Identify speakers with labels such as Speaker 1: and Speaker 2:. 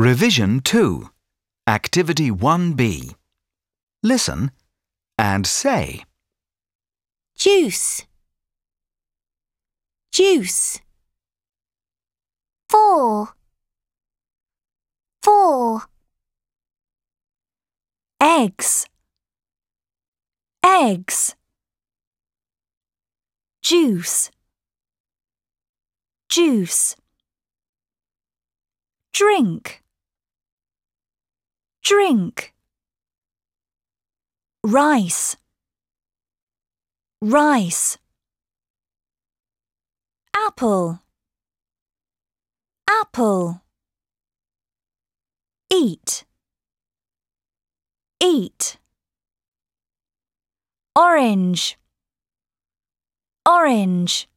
Speaker 1: Revision 2. Activity 1B. Listen and say.
Speaker 2: Juice, juice. 4, 4. Eggs, eggs. Juice, juice. Drink, drink. Rice, rice. Apple, apple. Eat, eat. Orange, orange.